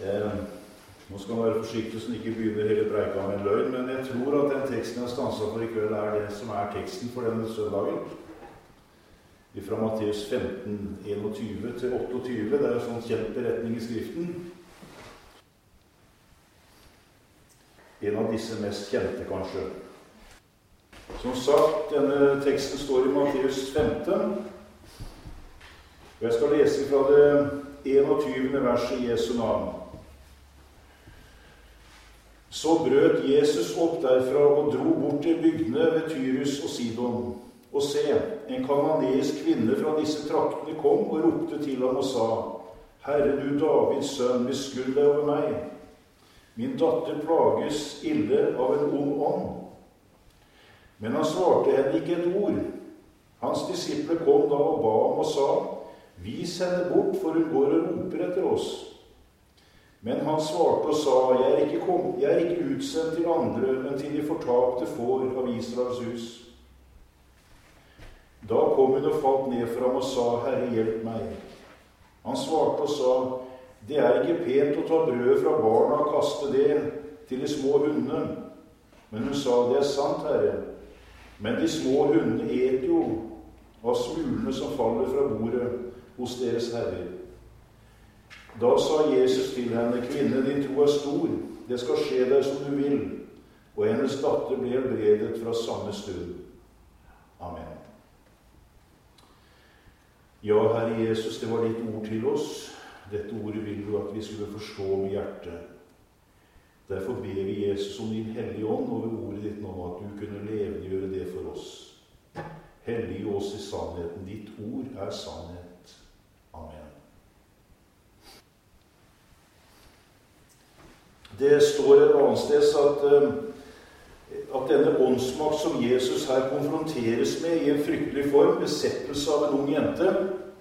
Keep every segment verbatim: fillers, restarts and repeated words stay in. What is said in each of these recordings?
Eh, nå skal man være forsiktig så den ikke begynner hele preika med en løgn, men jeg tror at den teksten jeg stanset for i kveld er det som er teksten for denne søndagen. Fra Matteus femten, enogtyve til otteogtyve, det er en sånn kjent beretning i skriften. En av disse mest kjente, kanskje. Som sagt, denne teksten står i Matteus femten, og jeg skal lese fra det enogtyvende verset i Jesu navn. Så brøt Jesus opp derfra og dro bort til bygdene ved Tyrus og Sidon. Og se, en kananeisk kvinne fra disse traktene kom og ropte til ham og sa: Herre, du Davids sønn, beskudd deg over meg. Min datter plages ille av en ond ånd. Men han svarte henne ikke et ord. Hans disipler kom da og ba ham og sa: Vis henne bort, for hun går og roper etter oss. Men han svarte og sa: Jeg er ikke, kom, jeg er ikke utsendt til andre enn til de fortapte får av Israels hus. Da kom hun og falt ned for ham og sa: Herre, hjelp meg. Han svarte og sa: Det er ikke pent å ta brød fra barna og kaste det til de små hundene. Men hun sa: Det er sant, Herre. Men de små hundene et jo av smulene som faller fra bordet hos deres herrer. Da sa Jesus til henne: Kvinne, din tro er stor. Det skal skje deg som du vil. Og hennes datter ble helbredet fra samme stund. Amen. Ja, Herre Jesus, det var ditt ord til oss. Dette ordet vil du at vi skulle forstå med hjertet. Derfor ber vi Jesus om din hellige ånd over ordet ditt nå, at du kunne levendegjøre det for oss. Hellige oss i sannheten. Ditt ord er sannhet. Amen. Det står et annet sted at, at denne åndsmakt som Jesus her konfronteres med i en fryktelig form, besettelse av en ung jente,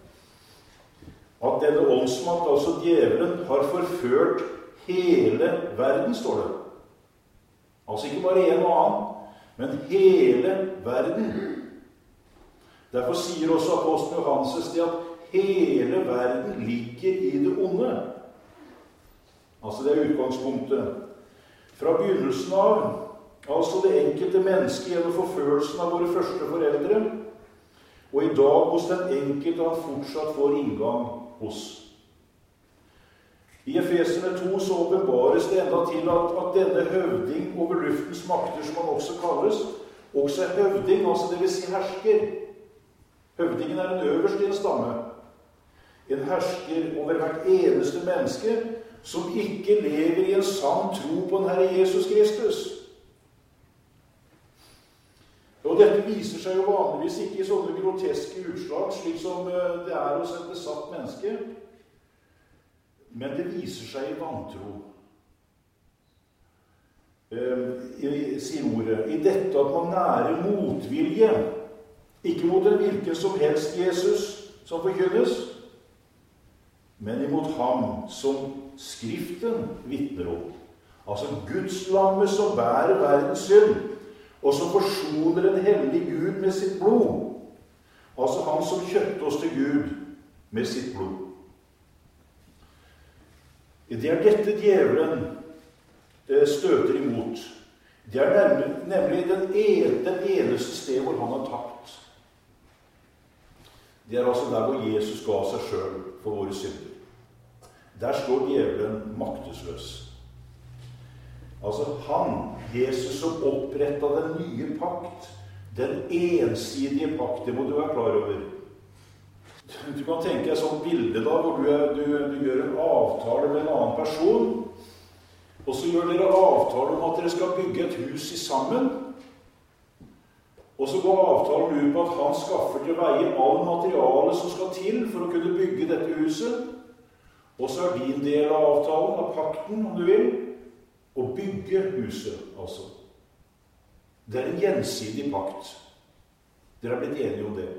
at denne åndsmakt, altså djevelen, har forført hele verden, står det. Altså ikke bare en og annen, men hele verden. Derfor sier også apostelen Johannes det at hele verden ligger i det onde. Altså det er utgangspunktet. Fra begynnelsen av, altså det enkelte mennesket gjennom forførelsen av våre første foreldre, og i dag hos den enkelte han fortsatt får inngang hos. I Efeserne to så åpenbares det enda til at, at denne høvding over luftens makter, som han også kalles, også er høvding, altså det vil si hersker. Høvdingen er en øverste i en stamme. En hersker over hvert eneste menneske som ikke lever i en sann tro på den Herre Jesus Kristus. Og dette viser seg jo vanligvis ikke i sånne groteske utslag, slik som det er hos et besatt menneske, men det viser seg i vantro. I, sier ordet, i dette at man nærer motvilje, ikke mot en hvilken som helst Jesus som forkynnes, men imot ham som Skriften vitner om. Altså Guds lamme som bærer verdens synd, og som forsoner en hellig Gud med sitt blod. Altså han som kjøpte oss til Gud med sitt blod. Det er dette djevelen støter imot. Det er nemlig den, en, den eneste sted hvor han har tapt. Det er altså der hvor Jesus ga seg selv for våre synder. Der står djevelen maktesløs. Altså han, Jesus som opprettet den nye pakt, den ensidige pakt, det må du være klar over. Du kan tenke deg sånn bilde da, hvor du, er, du, du gjør en avtale med en annen person, og så gjør dere avtale om at dere skal bygge et hus i sammen, og så går avtalen ut på at han skaffer til veie all materiale som skal til for å kunne bygge dette huset, og så er din del av avtalen, av pakten, om du vil, å bygge huset, altså. Det er en gjensidig pakt. Dere har blitt enige om det.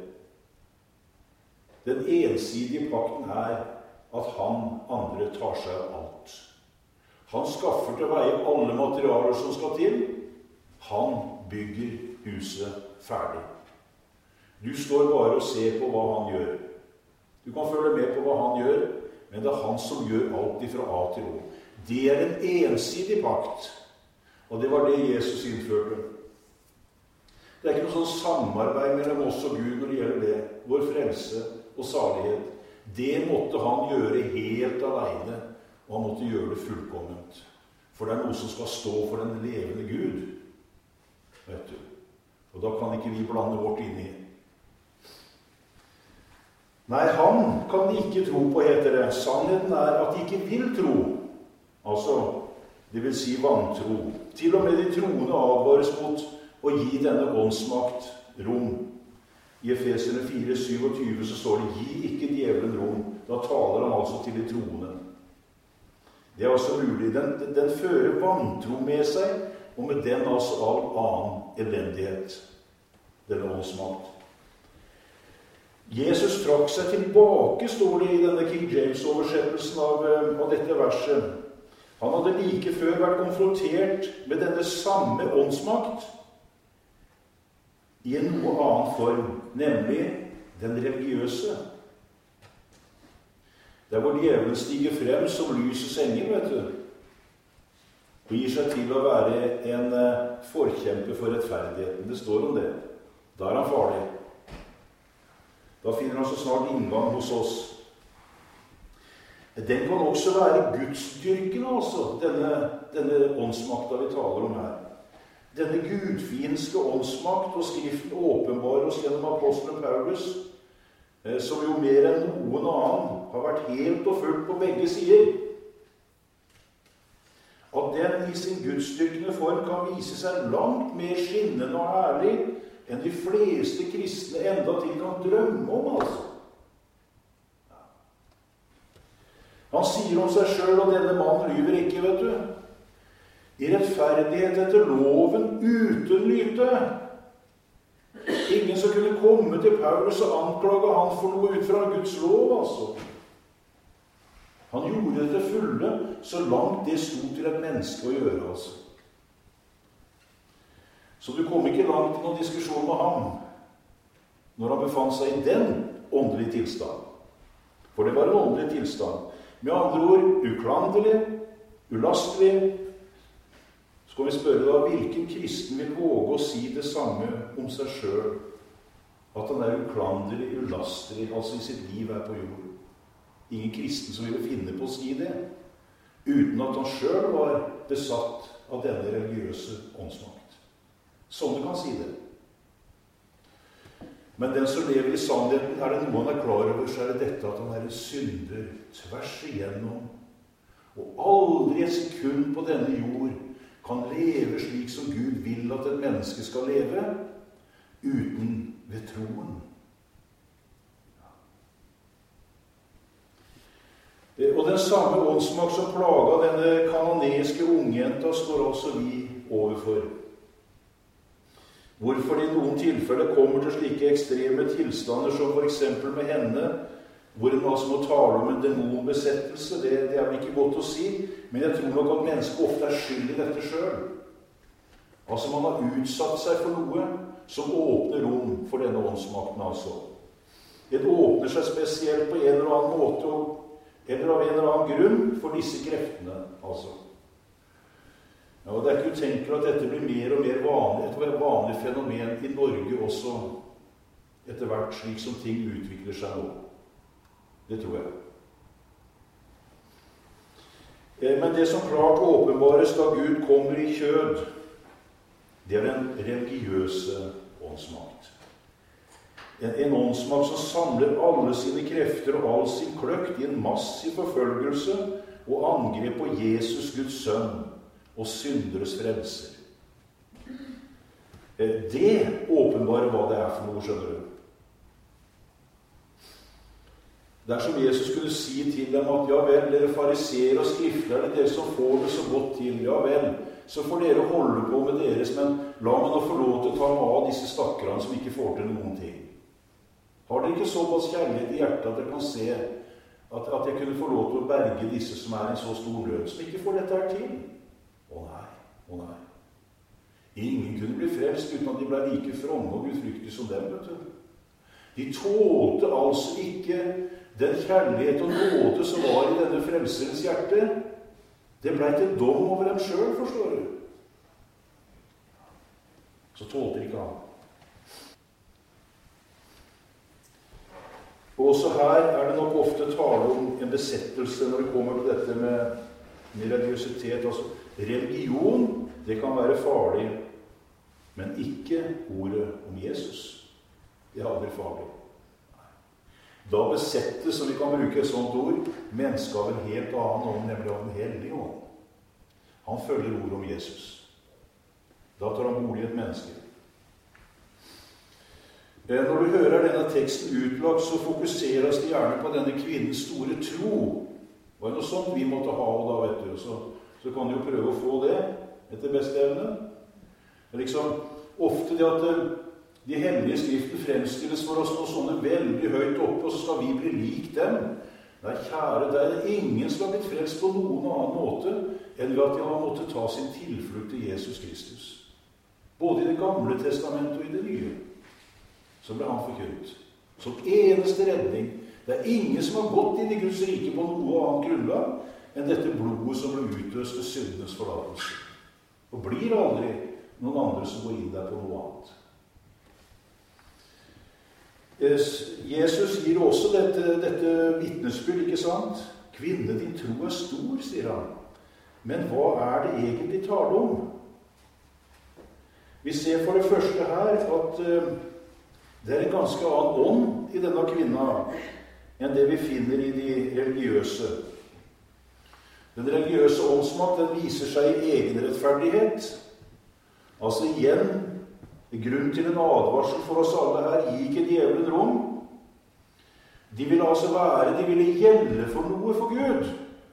Den ensidige pakten er at han andre tar seg av alt. Han skaffer til veie alle materialer som skal til. Han bygger huset ferdig. Du står bare og ser på hva han gjør. Du kan følge med på hva han gjør, men det er han som gjør alt fra A til Å. Det er en ensidig pakt, og det var det Jesus innførte. Det er ikke noe sånn samarbeid mellom oss og Gud når det gjelder det, vår frelse og salighet. Det måtte han gjøre helt alene, og han måtte gjøre det fullkomment. For det er noe som skal stå for den levende Gud, vet du. Og da kan ikke vi blande vårt inn i. Nei, han kan de ikke tro på, heter det. Sannheten er at de ikke vil tro. Altså, det vil si vantro. Til og med de troende advares mot å gi denne åndsmakt rom. I Efeserne fire syttisju så står det, gi ikke djevelen rom. Da taler han altså til de troende. Det er altså mulig. Den, den fører vantro med seg, og med den altså all annen elendighet. Denne åndsmakt. Jesus trakk seg tilbake, står det i denne King James-oversettelsen av, av dette verset. Han hadde like før vært konfrontert med denne samme åndsmakt i en noe annen form, nemlig den religiøse. Der hvor djevelen stiger frem som lysets engel, vet du, og gir seg til å være en forkjemper for rettferdigheten. Det står om det. Da er han farlig. Da finner han så snart inngang hos oss. Den kan også være gudsdyrken, altså, denne, denne åndsmakta vi taler om her. Denne gudfiendske åndsmakt og skriften åpenbarer oss gjennom apostelen Paulus, som jo mer enn noen annen har vært helt og fullt på begge sider. At den i sin gudsdyrkende form kan vise seg langt mer skinnende og herlig enn de fleste kristne enda til kan drømme om, altså. Ja. Han sier om seg selv, og denne mannen lyver ikke, vet du. I rettferdighet etter loven uten lyte. Ingen som kunne komme til Paulus og anklage han for noe ut fra Guds lov, altså. Han gjorde det til fulle, så langt det stod til et menneske å gjøre, altså. Så du kom ikke langt i noen diskusjon med ham når han befant seg i den åndelige tilstand. For det var en åndelig tilstand. Med andre ord, uklanderlig, ulastelig. Så kan vi spørre da, hvilken kristen vil våge å si det samme om seg selv? At han er uklanderlig, ulastelig, altså i sitt liv her på jorden. Ingen kristen som ville finne på å si det, uten at han selv var besatt av denne religiøse åndsmakt. Sånn du kan si det. Men den som lever i sannheten, er det noe han er klar over, så er det dette at han er en synder tvers igjennom. Og aldri et sekund på denne jord kan leve slik som Gud vil at et menneske skal leve, uten ved troen. Og den samme åndsmakt som plaga denne kanoniske ungjenta står også vi overfor. Hvorfor det i noen tilfeller kommer til slike ekstreme tilstander som for eksempel med henne, hvor en altså må tale om en demonbesettelse, det, det er vel ikke godt å si, men jeg tror nok at mennesket ofte er skyld i dette selv. Altså man har utsatt seg for noe som åpner rom for denne åndsmakten, altså. Det åpner seg spesielt på en eller annen måte, eller av en eller annen grunn for disse kreftene, altså. Ja, og det er ikke utenkelig at dette blir mer og mer vanlig, et vanlig fenomen i Norge også, etter hvert slik som ting utvikler seg nå. Det tror jeg. Men det som klart åpenbares da Gud kommer i kjød, det er den religiøse åndsmakt. En, en åndsmakt som samler alle sine krefter og all sin kløkt i en massiv forfølgelse og angrep på Jesus, Guds sønn, og synderes frelser. Det åpenbarer hva det er for noe, skjønner du. Det er som Jesus skulle si til dem at ja vel, dere fariseere og skriftlærere, dere som får det så godt til, ja vel, så får dere holde på med deres, men la meg nå få lov til å ta meg av disse stakkarene som ikke får til noen ting. Har dere ikke såpass kjærlighet i hjertet at dere kan se at, at jeg kunne få lov til å berge disse som er i en så stor nød, som ikke får dette her til? Å nei, å nei. Ingen kunne bli frelst uten at de ble like fromme og gudfryktige som dem, vet du. De tålte altså ikke den kjærlighet og nåde som var i denne frelserens hjerte, det ble til dom over dem selv, forstår du. Så tålte ikke han. Og også her er det nok ofte tale om en besettelse når det kommer til dette med, med religiøsitet. Altså, religion, det kan være farlig, men ikke ordet om Jesus. Det er aldri farlig. Da besettes, som vi kan bruke et sånt ord, mennesket av en helt annen ånd, nemlig av den hellige ånd. Han følger ordet om Jesus. Da tar han bolig i et menneske. Når du hører denne teksten utlagt, så fokuseres det gjerne på denne kvinnens store tro. Det var noe sånt vi måtte ha da, vet du. Så, så kan du jo prøve å få det etter beste evne. Det er liksom ofte det at de hellige skriften fremstilles for oss noe sånne veldig høyt oppe, og så skal vi bli lik dem. Nei, kjære, det er ingen som har blitt frelst på noen annen måte enn ved at de har måttet ta sin tilflukt til Jesus Kristus. Både i det gamle testamentet og i det nye. Så ble han forkynt. Som eneste redning. Det er ingen som har gått inn i Guds rike på noe annet grunnlag enn dette blodet som ble utøst til syndenes forlatelse. Og blir aldri noen andre som går inn der på noe annet. Jesus gir også dette, dette vitnesbyrd, ikke sant? Kvinne, din tro er stor, sier han. Men hva er det egentlig tale om? Vi ser for det første her at det er en ganske annen ånd i denne kvinna enn det vi finner i de religiøse. Den religiøse åndsmakt, den viser seg i egenrettferdighet. Altså igjen, grunn til en advarsel for oss alle her, gi ikke djevelen rom. De ville altså være, de ville gjelde for noe for Gud.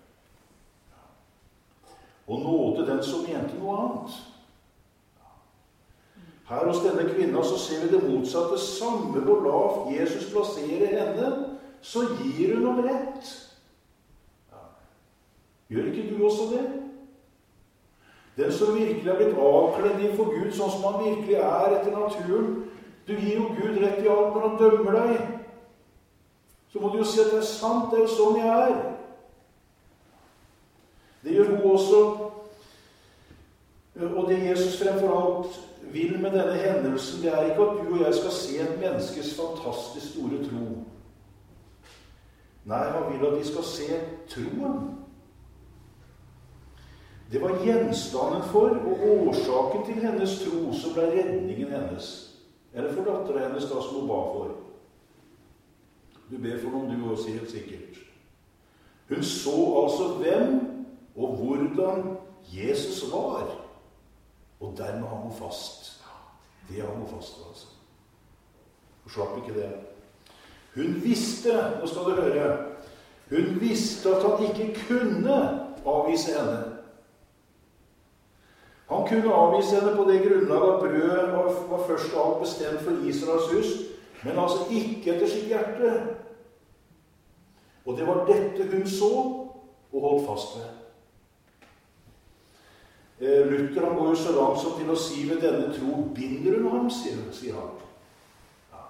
Og nåde den som mente noe annet. Her hos denne kvinna så ser vi det motsatte. Samme hvor lavt Jesus plasserer henne, så gir hun om rett. Ja. Gjør ikke du også det? Den som virkelig er blitt avkledd innenfor Gud, sånn som han virkelig er etter naturen, du gir jo Gud rett i alt når han dømmer deg. Så må du jo si at det er sant, det er jo sånn jeg er. Det gjør hun også. Og det Jesus fremfor alt vil med denne hendelsen, det er ikke at du og jeg skal se et menneskes fantastisk store tro. Nei, han vil at de skal se troen. Det var gjenstanden for og årsaken til hennes tro som ble redningen hennes. Eller for datteren hennes da som hun ba for. Du ber for noen du også helt sikkert. Hun så altså hvem og hvordan Jesus var. Og dermed hang hun fast. Det hang hun fast, altså. Hun slapp ikke det. Hun visste, nå skal du høre, hun visste at han ikke kunne avvise henne. Han kunne avvise henne på det grunnlaget at brød var, var først og alt bestemt for Israels hus, men altså ikke etter sitt hjerte. Og det var dette hun så og holdt fast ved. Luther han går jo så langt som til å si ved denne tro binder hun ham, sier, sier han. Ja.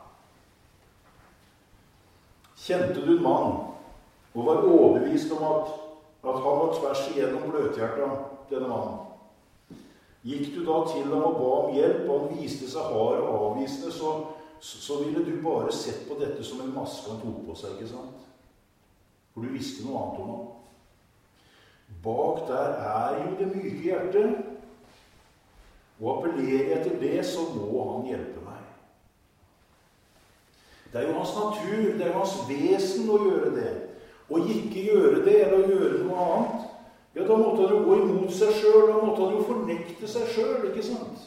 Kjente du en mann og var overbevist om at, at han var tvers igjennom bløthjertet, denne mannen. Gikk du da til ham og ba om hjelp, og han viste seg hard og avvisende, så, så ville du bare sett på dette som en maske han tok på seg, ikke sant? For du visste noe annet om ham. Bak der er jo det myke hjertet, og appellerer jeg til det, så må han hjelpe meg. Det er jo hans natur, det er jo hans vesen å gjøre det. Og ikke gjøre det, eller gjøre noe annet, ja, da måtte han jo gå imot seg selv, da måtte han jo fornekte seg selv, ikke sant?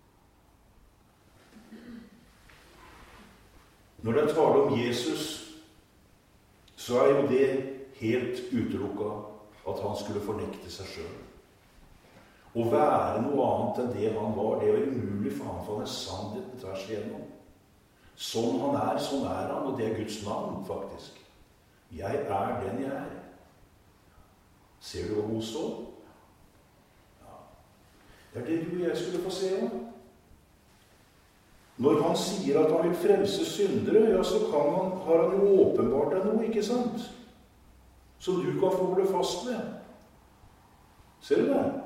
Når det er tale om Jesus, så er jo det helt utelukket at han skulle fornekte seg selv. Å være noe annet enn det han var, det var umulig for han, for han er sannheten tvers igjennom. Sånn han er, sånn er han, og det er Guds navn, faktisk. Jeg er den jeg er. Ser du hva hun så? Ja. Det er det du og jeg skulle få se om. Når han sier at han vil frelse syndere, ja, så kan han, har han jo åpenbart deg noe, ikke sant? Som du kan få holde fast med. Ser du det?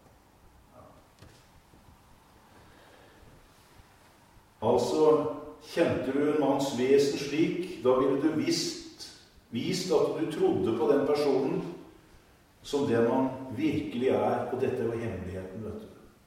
Altså, kjente du en manns vesen slik, da ville du visst, vist at du trodde på den personen som det man virkelig er, og dette er jo hemmeligheten, vet du.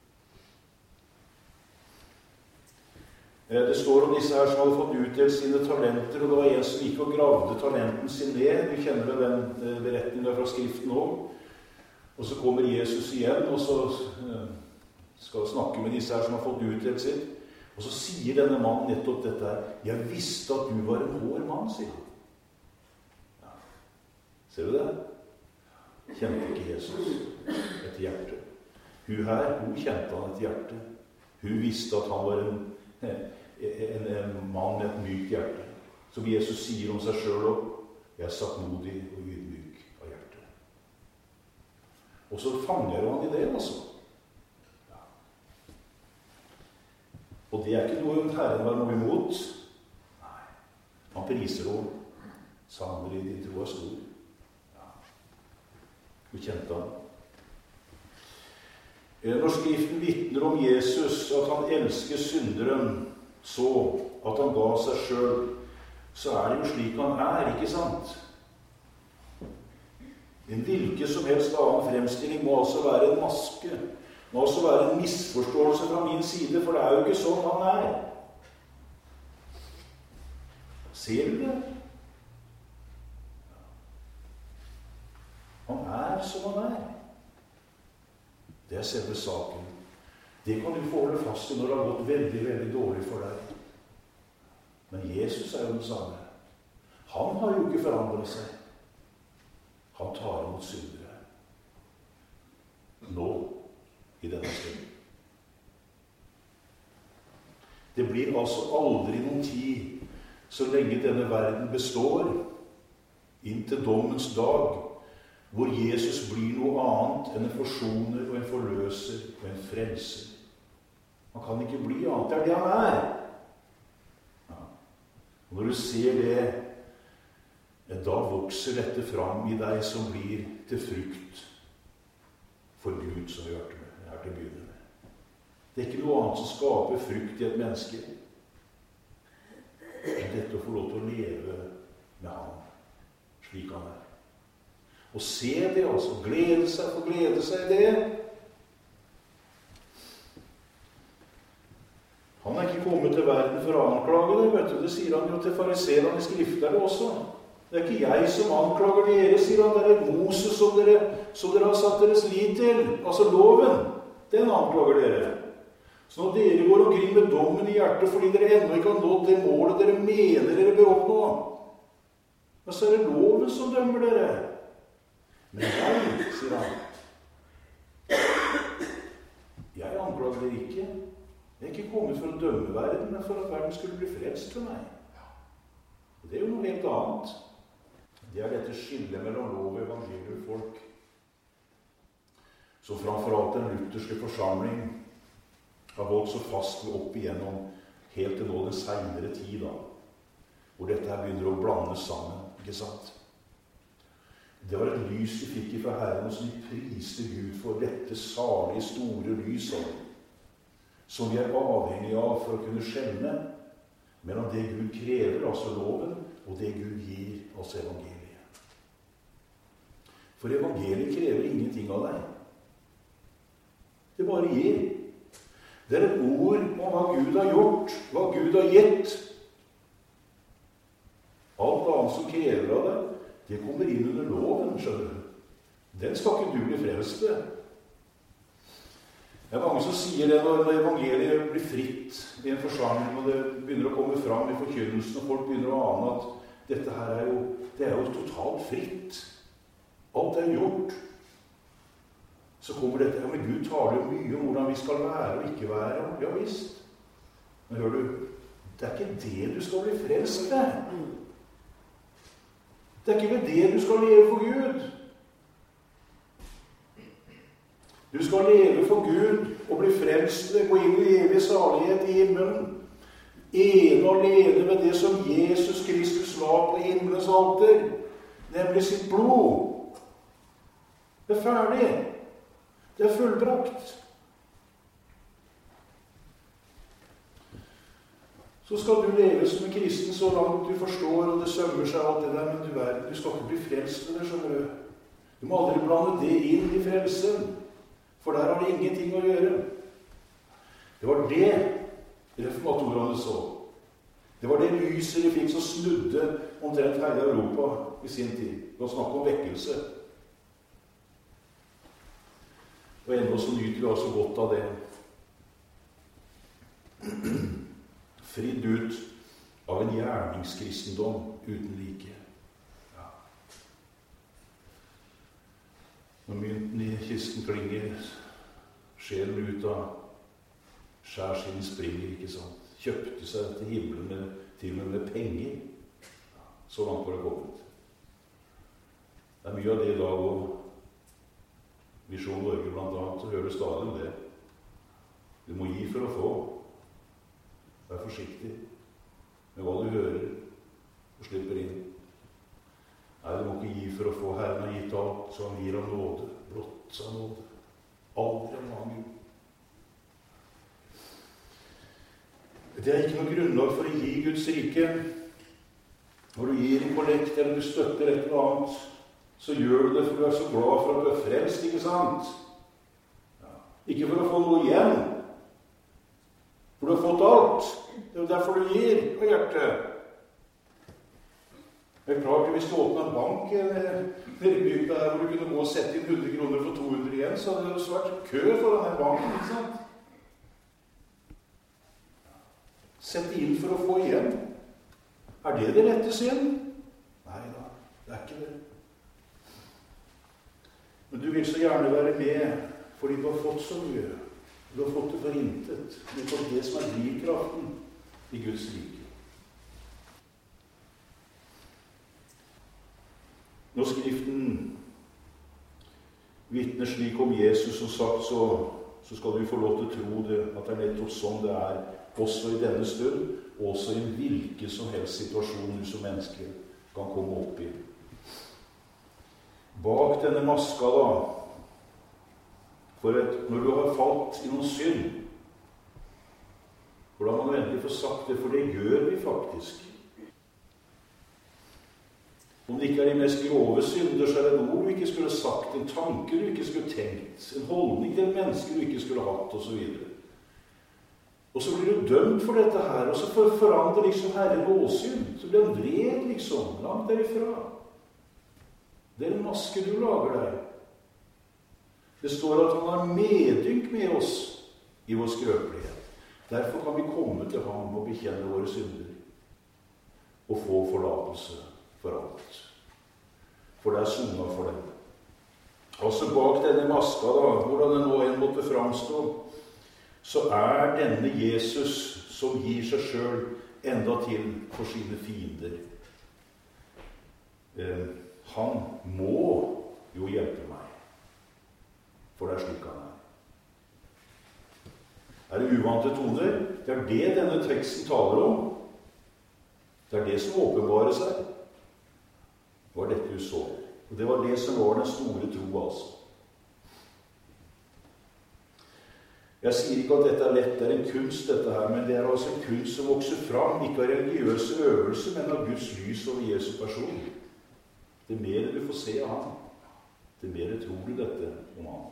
Det står om disse her som hadde fått utdelt sine talenter, og det var en som gikk og gravde talenten sin ned. Vi kjenner den beretningen der fra Skriften også. Og så kommer Jesus igjen, og så skal snakke med disse her som har fått utdelt sitt. Og så sier denne mannen nettopp dette her. Jeg visste at du var en hår mann, sier han. Ja. Ser du det? Kjente ikke Jesus et hjerte. Hun her, hun kjente han et hjerte. Hun visste at han var en En, en mann med et mykt hjerte. Som Jesus sier om seg selv også. Jeg er saktmodig og ydmyk av hjerte. Og så fanger han i det, altså. Ja. Og det er ikke noe Herren var noe imot. Nei. Han priser henne. Sannelig, din tro er stor. Ja. Hun kjente han. Når Skriften vitner om Jesus, at han elsker synderen så at han ga seg selv, så er det jo slik han er, ikke sant? En hvilken som helst annen fremstilling må altså være en maske. Må altså være en misforståelse fra min side, for det er jo ikke sånn han er. Ser du det? Han er som han er. Det er selve saken. Det kan du få holde fast i når det har gått veldig, veldig dårlig for deg. Men Jesus er jo den samme. Han har jo ikke forandret seg. Han tar imot syndere. Nå, i denne stunden. Det blir altså aldri noen tid så lenge denne verden består, inntil dommens dag, hvor Jesus blir noe annet enn en forsoner og en forløser og en frelser. Han kan ikke bli annet. Det er det han er. Ja. Og når du ser det, da vokser dette fram i deg som blir til frukt for Gud, som vi hørte med her til å begynne med. Det er ikke noe annet som skaper frukt i et menneske enn dette å få lov til å leve med ham, slik han er. Og se det, altså. Glede seg, få glede seg i det. Han er ikke kommet til verden for å anklage det, vet du. Det sier han jo til fariserene i skriftene også. Det er ikke jeg som anklager dere, sier han. Det er Moses som dere, som dere har satt deres lit til. Altså loven. Den anklager dere. Så når dere går omkring med dommen i hjertet fordi dere ennå ikke har nådd det målet dere mener dere bør oppnå, så er det loven som dømmer dere. Men jeg, sier han, jeg anklager dere ikke. Jeg er ikke kommet for å dømme verden, men for at verden skulle bli frelst for meg. Og det er jo noe helt annet. Det er dette skillet mellom lov og evangeliumfolk. Så framfor alt den lutherske forsamling har holdt så fast ved opp igjennom helt til nå den senere tid, da, hvor dette her begynner å blande sammen, ikke sant? Det var et lys de fikk fra Herren, som de priste Gud for dette salige, store lyset, som vi er avhengige av for å kunne skjelne mellom det Gud krever, altså loven, og det Gud gir, altså evangeliet. For evangeliet krever ingenting av deg. Det bare gir. Det er et ord om hva Gud har gjort, hva Gud har gitt. Alt annet som krever av deg, det kommer inn under loven, skjønner du. Den skal ikke du bli frelst ved. Det er mange som sier det når evangeliet blir fritt i en forsamling, og det begynner å komme fram i forkynnelsen, og folk begynner å ane at dette her er jo, det er jo totalt fritt. Alt er gjort. Så kommer dette, ja, men Gud taler jo mye om hvordan vi skal være og ikke være. Ja visst. Men hør du, det er ikke det du skal bli frelst ved. Det er ikke ved det du skal leve for Gud. Du skal leve for Gud og bli frelst ved, gå inn i evig salighet i himmelen. ene og alene ved det som Jesus Kristus la på himmelens alter, nemlig sitt blod. Det er ferdig. Det er fullbrakt. Så skal du leve som en kristen så langt du forstår, og det sømmer seg alt det der, men du, er, du skal ikke bli frelst med det, skjønner du. Du må aldri blande det inn i frelsen, for der har det ingenting å gjøre. Det var det reformatorene så. Det var det lyset de fikk som snudde omtrent hele Europa i sin tid. Det var snakk om vekkelse. Og enda så nyter vi altså godt av det. Fridd ut av en gjerningskristendom uten like. Ja. Når mynten i kisten klinger, sjelen ut av skjærsilden springer, ikke sant? Kjøpte seg til himmelen med, til og med med penger. Ja, så langt var det kommet. Det er mye av det i dag, og Visjon Norge blant annet, så hører du stadig om det. Du må gi for å få. Vær forsiktig med hva du hører og slipper inn. Nei, du må ikke gi for å få. Herren har gitt alt, så han gir av nåde. Blott av nåde. Aldri av mangel. Det er ikke noe grunnlag for å gi Guds rike. Når du gir en kollekt eller du støtter et eller annet, så gjør du det for du er så glad for at du er frelst, ikke sant? Ja. Ikke for å få noe igjen. For du har fått alt. Det er jo derfor du gir på hjertet. Det er klart, hvis du åpner en bank nede i bygda her, hvor du kunne gå og sette inn hundre kroner for to hundre igjen, så hadde det jo vært kø for denne banken, ikke sant? Sette inn for å få igjen. Er det det rette sinn? Nei da, det er ikke det. Men du vil så gjerne være med, fordi du har fått så mye. Du har fått det for intet. Det er det som er drivkraften i Guds rike. Når Skriften vitner slik om Jesus, som sagt, så, så skal du få lov til å tro det, at det er nettopp sånn det er, også i denne stund, også i hvilken som helst situasjon du som menneske kan komme opp i. Bak denne maska da, for et, når du har falt i noen synd, for da må du endelig få sagt det, for det gjør vi faktisk. Om det ikke er de mest grove synder, så er det noe du ikke skulle sagt, en tanke du ikke skulle tenkt, en holdning til en menneske du ikke skulle hatt, og så videre. Og så blir du dømt for dette her, og så forandrer liksom Herren åsyn. Så blir han vred liksom, langt derifra. Det er en maske du lager deg. Det står at han har medynk med oss i vår skrøpelighet. Derfor kan vi komme til ham og bekjenne våre synder og få forlatelse for alt. For det er sonet for dem. Altså bak denne maska da, hvordan den nå enn måtte framstå, så er denne Jesus som gir seg selv enda til for sine fiender. Eh, han må jo hjelpe meg, for det er slik han er. Er det uvante toner? Det er det denne teksten taler om. Det er det som åpenbarer seg. Det var dette du så. Og det var det som var den store tro, altså. Jeg sier ikke at dette er lett, det er en kunst dette her, men det er altså en kunst som vokser fram, ikke av religiøse øvelser, men av Guds lys over Jesu person. Det mer du får se av ham, det mer tror du dette om ham.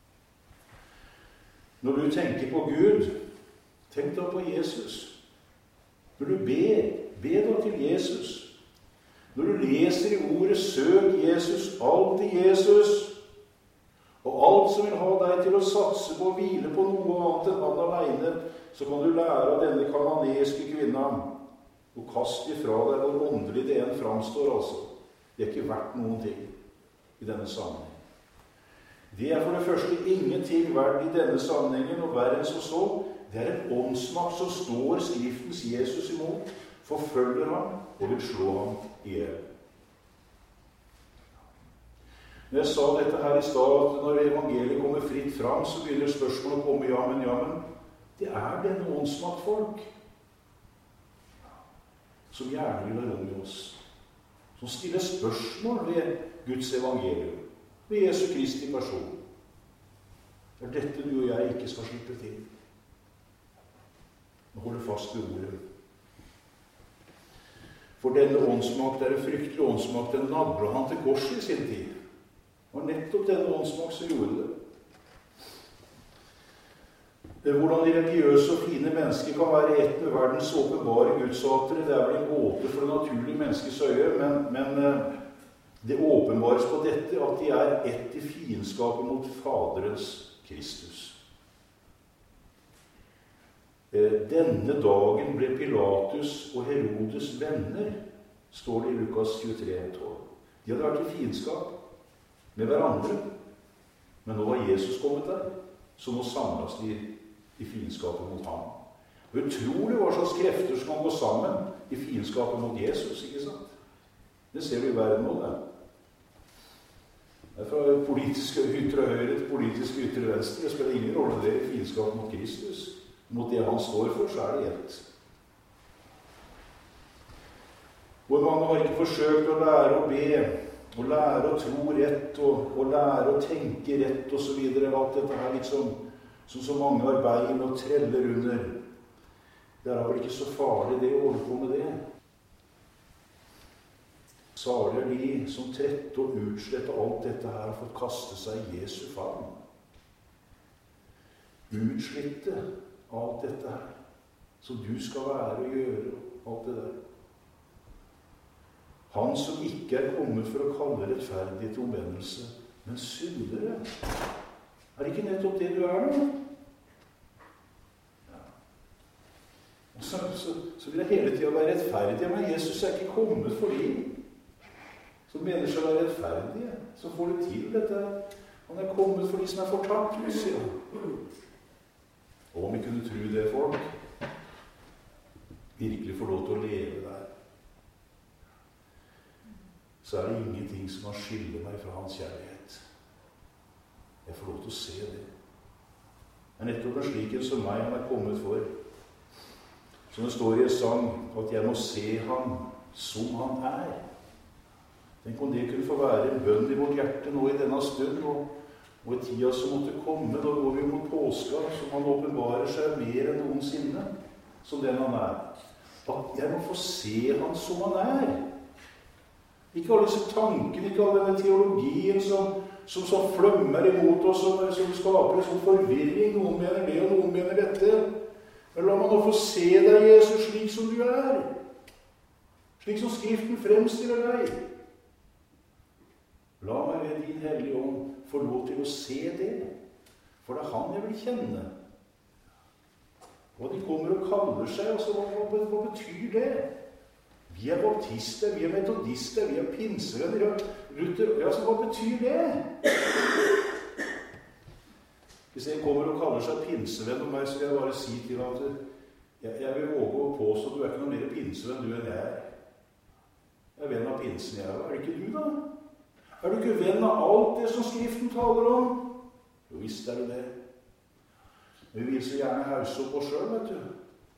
Når du tenker på Gud, tenk da på Jesus. Når du ber, be da til Jesus. Når du leser i ordet, søk Jesus, alltid Jesus. Og alt som vil ha deg til å satse på å hvile på noe annet enn han alene, så kan du lære av denne kananeske kvinnen. Og kast ifra deg hvor åndelig det en framstår, altså. Det er ikke verdt noen ting i denne sammenhengen. Det er for det første ingenting verdt i denne sammenhengen, og verre enn som så, det er en åndsmakt som står Skriftens Jesus imot, forfølger ham og vil slå ham ihjel. Når jeg sa dette her i stad, at når evangeliet kommer fritt fram, så begynner spørsmålet å komme, ja, men, ja, men, det er denne åndsmaktfolk. som gjerne vil ha rom i oss. Som stiller spørsmål ved Guds evangelium, ved Jesu Kristi person. Det er dette du og jeg ikke skal slippe til. Nå holder fast ved ordet. For denne åndsmakt er en fryktelig åndsmakt. Den naglet han til korset i sin tid. Det var nettopp denne åndsmakt som gjorde det. Hvordan de religiøse og fine mennesker kan være ett med verdens åpenbare gudshatere, det er vel en gåte for det naturlige menneskets øye, men, men det åpenbares på dette at de er ett i fiendskapet mot Faderens Kristus. Denne dagen ble Pilatus og Herodes venner, står det i Lukas tjuetre tolv. De hadde vært i fiendskap med hverandre, men nå var Jesus kommet der, så nå samles de i fiendskapet mot ham. Og utrolig hva slags krefter som kan gå sammen i fiendskapet mot Jesus, ikke sant? Det ser vi i verden nå, det. Det er fra politisk ytre høyre til politisk ytre venstre. Det spiller ingen rolle det i fiendskapet mot Kristus. Mot det han står for, så er det ett. Hvor mange har ikke forsøkt å lære å be, å lære å tro rett, og, og lære å tenke rett, og så videre. Alt dette her liksom, som så mange har bein og treller under. Det er vel ikke så farlig det å holde på med det. Salig er de som trette og utslette alt dette her har fått kaste seg i Jesu favn. Utslitte alt dette her, som du skal være og gjøre, alt det der. Han som ikke er kommet for å kalle rettferdighet til omvendelse, men syndere. Er det ikke nettopp det du er nå? Ja. Og så, så, så vil jeg hele tiden være rettferdig, men Jesus er ikke kommet for de som mener seg å være rettferdige, som får det til dette. Han er kommet for de som er fortapt, sier han. Og om vi kunne tro det, folk, virkelig får lov til å leve der, så er det ingenting som kan skille meg fra hans kjærlighet. Jeg får lov til å se det. Det er nettopp en slik en som meg han er kommet for. Som det står i en sang, at jeg må se ham som han er. Tenk om det kunne få være en bønn i vårt hjerte nå i denne stund, og, og i tida som måtte komme, da går vi mot påska, som han åpenbarer seg mer enn noensinne, som den han er. At jeg må få se han som han er. Ikke alle disse tankene, ikke all denne teologien som, som, som flømmer imot oss, som, som skaper en sånn forvirring. Noen mener det, og noen mener dette. Men la meg nå få se deg, Jesus, slik som du er. Slik som Skriften fremstiller deg. La meg ved din hellige ånd få lov til å se det, for det er han jeg vil kjenne. Og de kommer og kaller seg, altså hva, hva, hva betyr det? Vi er baptister, vi er metodister, vi er pinsevenner, Luther, ja, så hva betyr det? Hvis en kommer og kaller seg pinsevenn om meg, så vil jeg bare si til at jeg, jeg vil våge å påstå at du er ikke noe mer pinsevenn du enn jeg er. Jeg er venn av pinsen jeg er. Er det ikke du da? Er du ikke venn av alt det som Skriften taler om? Jo, visst er du det. Men vi vil så gjerne hause opp oss selv, vet du.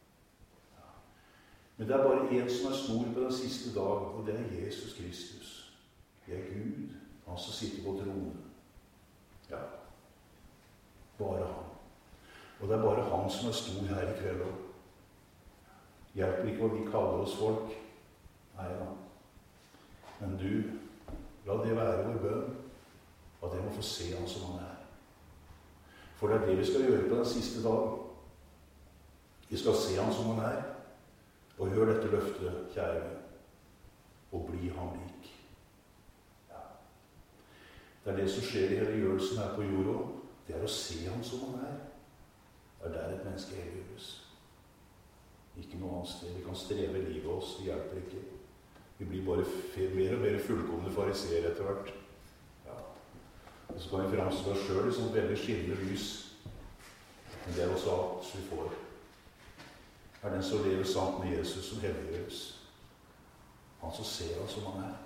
Men det er bare en som er stor på den siste dag, og det er Jesus Kristus. Det er Gud, han som sitter på tronen. Ja, bare han. Og det er bare han som er stor her i kveld også. Hjelper ikke hva vi kaller oss folk. Nei da. Men du, la det være vår bønn, at jeg må få se han som han er. For det er det vi skal gjøre på den siste dagen. Vi skal se han som han er, og hør dette løftet, kjære venn, og bli ham lik. Ja. Det er det som skjer i helliggjørelsen her på jorda. Det er å se han som han er. Det er der et menneske helliggjøres. Ikke noe annet sted. Vi kan streve livet oss, det hjelper ikke. Vi blir bare mer og mer fullkomne fariseere etter hvert. Ja. Og så kan vi fremstå oss selv i sånn veldig skinnende lys. Men det er også alt vi får. Er den som lever sant med Jesus som helliggjøres. Han som ser han som han er.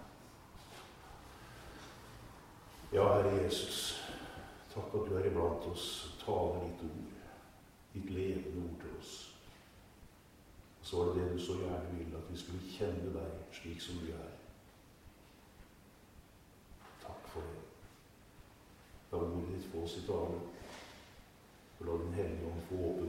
Ja, Herre Jesus, takk at du er iblant oss og taler ditt ord, ditt levende ord til oss. så var det det du så gjerne ville, at vi skulle kjenne deg slik som du er. Takk for det. La ordet ditt få sitt avløp, og la Den hellige ånd få åpne